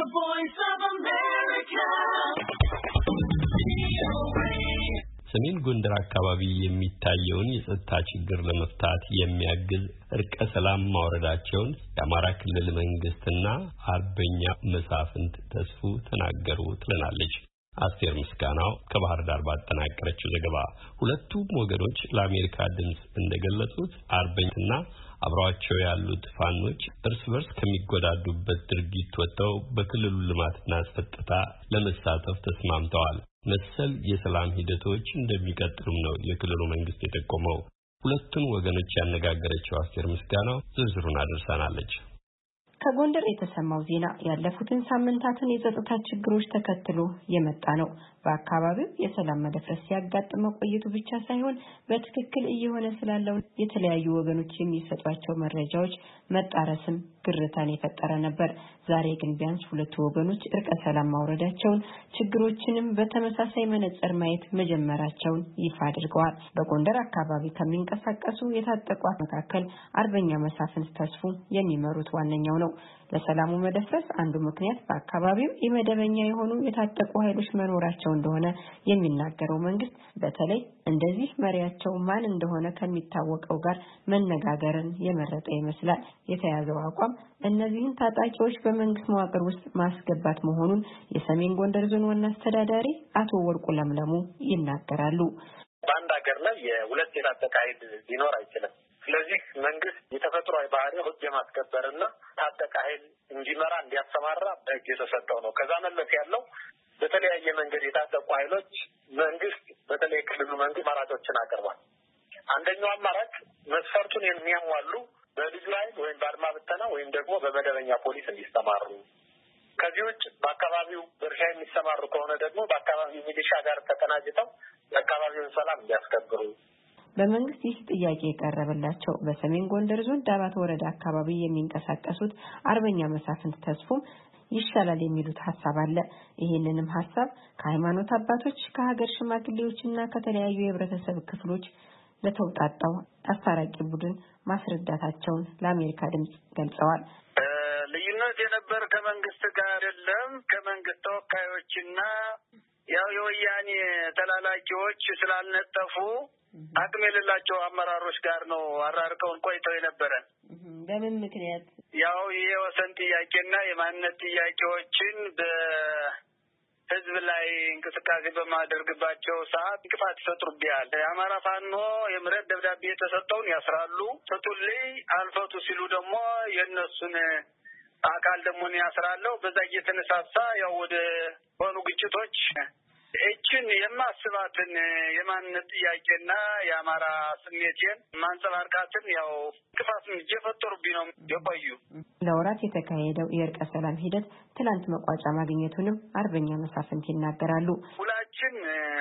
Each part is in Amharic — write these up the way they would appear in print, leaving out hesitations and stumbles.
Voice of America. ሰሜን ጎንደር አካባቢ የሚታየውን የጸጥታ ችግር ለመፍታት የሚያግዝ እርቀ ሰላም ማውረዳቸውን የአማራ ክልል መንግስትና አርበኛ መሳፍንት ተስፉ ተናገሩ ትለናለች አስቴር ምስጋናው ከባህር ዳር ባጠናቀረችው ዘገባ። ሁለቱም ወገኖች ለአሜሪካ ድምጽ እንደገለጹት አርበኛና አብረዋቸው ያሉት ፋኖች እርስ በርስ ከሚጎዳዱበት ድርጊት ወጥተው በክልሉ ልማትና ጸጥታ ለመሳተፍ ተስማምተዋል። መሰል የሰላም ሂደቶች እንደሚቀጥሉም ነው የክልሉ መንግስት የጠቆመው። ሁለቱን ወገኖች ያነጋገረችው አስቴር ምስጋናው ዝርዝሩን አድርሳናለች። ከጎንደር የተሰማው ዜና ያለፉትን ሳምንታትን የጸጥታ ችግሮች ተከትሎ የመጣ ነው። በአካባቢው የሰላም መደፍረስ ሲያጋጥመው ቆይቱ ብቻ ሳይሆን በትክክል እየሆነ ስላለው የተለያዩ ወገኖች የሚሰጧቸው መረጃዎች መጣረስም ግርታን የፈጠረ ነበር። ዛሬ ግን ቢያንስ ሁለቱ ወገኖች እርቀ ሰላም ማውረዳቸውን ችግሮችንም በተመሳሳይ መነጽር ማየት መጀመራቸውን ይፋ አድርገዋል። በጎንደር አካባቢ ከሚንቀሳቀሱ የታጠቋት መካከል አርበኛ መሳፍንት ተስፉ የሚመሩት ዋነኛው ነው። ለሰላሙ መደፍረስ አንዱ ምክንያት በአካባቢው የመደበኛ የሆኑ የታጠቁ ኃይሎች መኖራቸው እንደሆነ የሚናገረው መንግስት በተለይ እንደዚህ መሪያቸው ማን እንደሆነ ከሚታወቀው ጋር መነጋገርን የመረጠ ይመስላል። የተያዘው አቋም እነዚህን ታጣቂዎች በመንግስት መዋቅር ውስጥ ማስገባት መሆኑን የሰሜን ጎንደር ዞን ዋና አስተዳዳሪ አቶ ወርቁ ለምለሙ ይናገራሉ። በአንድ ሀገር ላይ የሁለት የታጠቀ ኃይል ሊኖር አይችልም። ስለዚህ መንግስት የተፈጥሯዊ ባህሪው ህግ የማስከበርና ታጠቀ ኃይል እንዲመራ እንዲያሰማራ በህግ የተሰጠው ነው። ከዛ መለስ ያለው በተለያየ መንገድ የታጠቁ ኃይሎች መንግስት በተለይ ክልሉ መንግስት አማራጮችን አቅርቧል። አንደኛው አማራጭ መስፈርቱን የሚያሟሉ በልዩ ኃይል ወይም በአድማ ብተና ወይም ደግሞ በመደበኛ ፖሊስ እንዲሰማሩ፣ ከዚህ ውጭ በአካባቢው በእርሻ የሚሰማሩ ከሆነ ደግሞ በአካባቢው ሚሊሻ ጋር ተቀናጅተው የአካባቢውን ሰላም እንዲያስከብሩ። በመንግስት ይህ ጥያቄ የቀረበላቸው በሰሜን ጎንደር ዞን ዳባት ወረዳ አካባቢ የሚንቀሳቀሱት አርበኛ መሳፍንት ተስፉም ይሻላል የሚሉት ሐሳብ አለ። ይሄንንም ሐሳብ ከሃይማኖት አባቶች፣ ከሀገር ሽማግሌዎችና ከተለያዩ የህብረተሰብ ክፍሎች ለተውጣጣው አስታራቂ ቡድን ማስረዳታቸውን ለአሜሪካ ድምጽ ገልጸዋል። ልዩነት የነበር ከመንግስት ጋር አይደለም፣ ከመንግስት ተወካዮችና ያው የወያኔ ተላላኪዎች ስላልነጠፉ አቅም የሌላቸው አመራሮች ጋር ነው አራርቀውን ቆይተው የነበረ። በምን ምክንያት? ያው የወሰን ጥያቄና የማንነት ጥያቄዎችን በህዝብ ላይ እንቅስቃሴ በማደርግባቸው ሰዓት እንቅፋት ይፈጥሩብኛል። የአማራ ፋኖ የምህረት ደብዳቤ የተሰጠውን ያስራሉ፣ ፍቱልኝ አልፈቱ ሲሉ ደግሞ የእነሱን አካል ደግሞ ያስራለው። በዛ እየተነሳሳ ያው ወደ ሆኑ ግጭቶች እችን የማስባትን የማንነት ጥያቄና የአማራ ስሜቴን ማንጸባርቃትን ያው እንቅፋት እየፈጠሩብኝ ነው የቆዩ። ለወራት የተካሄደው የእርቀ ሰላም ሂደት ትናንት መቋጫ ማግኘቱንም አርበኛ መሳፍንት ይናገራሉ። ሁላችን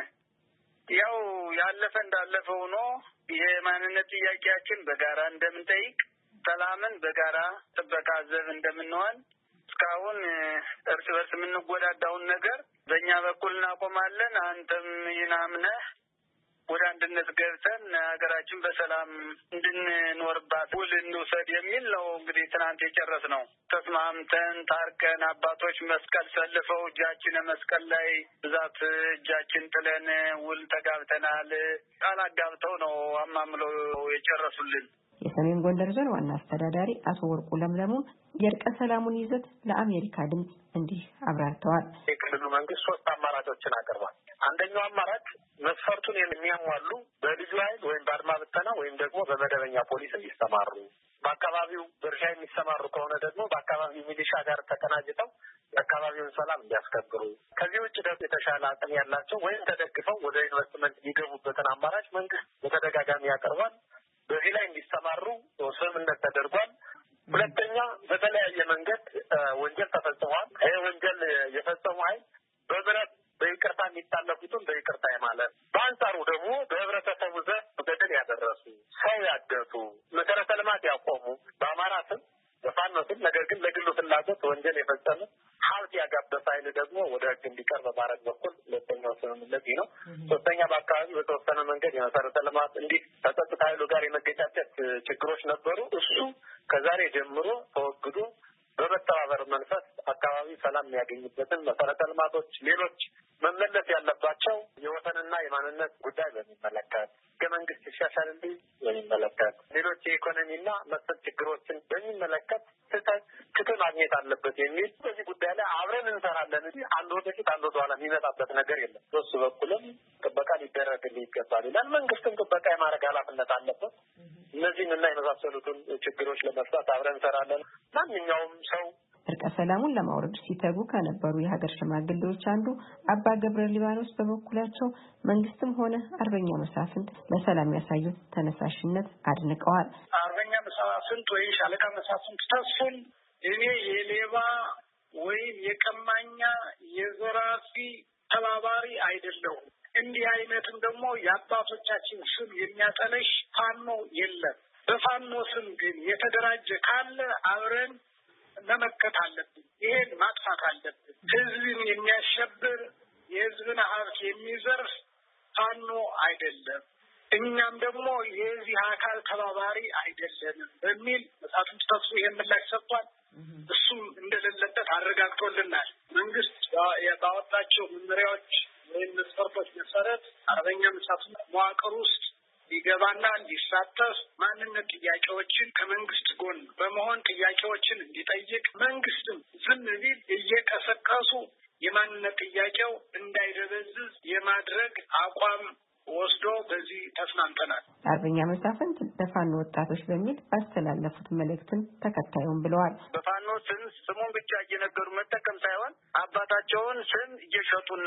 ያው ያለፈ እንዳለፈ ሆኖ የማንነት ጥያቄያችን በጋራ እንደምንጠይቅ፣ ሰላምን በጋራ ጥበቃ ዘብ እንደምንሆን፣ እስካሁን እርስ በርስ የምንጎዳዳውን ነገር በእኛ በኩል እናቆማለን፣ አንተም ይናምነህ ወደ አንድነት ገብተን ሀገራችን በሰላም እንድንኖርባት ውል እንውሰድ የሚል ነው። እንግዲህ ትናንት የጨረስነው ተስማምተን ታርቀን አባቶች መስቀል ሰልፈው እጃችን መስቀል ላይ ብዛት እጃችን ጥለን ውል ተጋብተናል። ቃል አጋብተው ነው አማምለው የጨረሱልን። የሰሜን ጎንደር ዞን ዋና አስተዳዳሪ አቶ ወርቁ ለምለሙ የእርቀ ሰላሙን ይዘት ለአሜሪካ ድምጽ እንዲህ አብራርተዋል። የክልሉ መንግስት 3 አማራጮችን አቅርቧል። አንደኛው አማራጭ መስፈርቱን የሚያሟሉ በልዩ ኃይል ወይም በአድማ ብተና ወይም ደግሞ በመደበኛ ፖሊስ እንዲሰማሩ፣ በአካባቢው በእርሻ የሚሰማሩ ከሆነ ደግሞ በአካባቢው ሚሊሻ ጋር ተቀናጅተው የአካባቢውን ሰላም እንዲያስከብሩ፣ ከዚህ ውጭ ደግሞ የተሻለ አቅም ያላቸው ወይም ተደግፈው ወደ ኢንቨስትመንት የሚገቡበትን አማራጭ መንግስት በተደጋጋሚ ያቀርባል። በዚህ ላይ እንዲሰማሩ ስምምነት ተደርጓል። ሁለተኛ በተለያየ መንገድ ወንጀል ተፈጽሟል። ይህ ወንጀል የፈጸሙ ኃይል በምህረት በይቅርታ የሚታለፉትን በይቅርታ ማለት፣ በአንጻሩ ደግሞ በህብረተሰቡ ዘንድ በደል ያደረሱ፣ ሰው ያገቱ፣ መሰረተ ልማት ያቆሙ በአማራ ስም በፋኖ ስም ነገር ግን ለግሉ ፍላጎት ወንጀል የፈጸሙ ሀብት ያጋበሰ ኃይል ደግሞ ወደ ህግ እንዲቀርብ በማድረግ በኩል ሁለተኛው ስምምነት ነው። ሶስተኛ በአካባቢ በተወሰነ መንገድ የመሰረተ ልማት እንዲህ ከጸጥታ ኃይሉ ጋር የመገጫጨት ችግሮች ነበሩ። እሱ ከዛሬ ጀምሮ ተወግዶ በመተባበር መንፈስ አካባቢ ሰላም የሚያገኝበትን መሰረተ ልማቶች፣ ሌሎች መመለስ ያለባቸው የወሰንና የማንነት ጉዳይ በሚመለከት ህገ መንግስት ይሻሻልልኝ በሚመለከት ሌሎች የኢኮኖሚና መሰል ችግሮችን በሚመለከት ፍትህ ማግኘት አለበት የሚል በዚህ ጉዳይ ላይ አብረን እንሰራለን እንጂ አንድ ወደፊት አንድ ወደ ኋላ የሚመጣበት ነገር የለም። በሱ በኩልም ጥበቃ ሊደረግልኝ ይገባል ይላል። መንግስትም ጥበቃ የማድረግ ኃላፊነት አለበት። እነዚህንና የመሳሰሉትን ችግሮች ለመፍታት አብረን እንሰራለን። ማንኛውም ሰው እርቀ ሰላሙን ለማውረድ ሲተጉ ከነበሩ የሀገር ሽማግሌዎች አንዱ አባ ገብረ ሊባኖስ በበኩላቸው መንግስትም ሆነ አርበኛ መሳፍንት ለሰላም ያሳዩት ተነሳሽነት አድንቀዋል። አርበኛ መሳፍንት ወይ ሻለቃ መሳፍንት ተስፉን እኔ የሌባ ወይም የቀማኛ የዘራፊ ተባባሪ አይደለሁም። እንዲህ አይነትም ደግሞ የአባቶቻችን ስም የሚያጠለሽ ፋኖ የለም። በፋኖ ስም ግን የተደራጀ ካለ አብረን መመከት አለብን። ይሄን ማጥፋት አለብን። ህዝብን የሚያሸብር የህዝብን ሀብት የሚዘርፍ ፋኖ አይደለም። እኛም ደግሞ የዚህ አካል ተባባሪ አይደለንም በሚል መሳፍንት ተስፉ ይሄን ምላሽ ሰጥቷል። እሱም እንደሌለበት አረጋግጦልናል። መንግስት ባወጣቸው መመሪያዎች ወይም መስፈርቶች መሰረት አርበኛ መሳፍንት መዋቅር ውስጥ ሊገባና ሊሳተፍ ማንነት ጥያቄዎችን ከመንግስት ጎን በመሆን ጥያቄዎችን እንዲጠይቅ መንግስትም ዝም ቢል እየቀሰቀሱ የማንነት ጥያቄው እንዳይደበዝዝ የማድረግ አቋም ወስዶ በዚህ ተስማምተናል። አርበኛ መሳፍንት ለፋኖ ወጣቶች በሚል ባስተላለፉት መልእክትን ተከታዩን ብለዋል። በፋኖ ስም ስሙን ብቻ እየነገሩ መጠቀም ሳይሆን አባታቸውን ስም እየሸጡና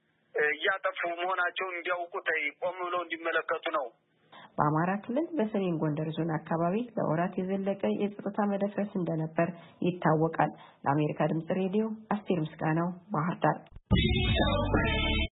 እያጠፉ መሆናቸውን እንዲያውቁት ቆም ብለው እንዲመለከቱ ነው። በአማራ ክልል በሰሜን ጎንደር ዞን አካባቢ ለወራት የዘለቀ የጸጥታ መደፍረስ እንደነበር ይታወቃል። ለአሜሪካ ድምጽ ሬዲዮ አስቴር ምስጋናው ባህር ዳር።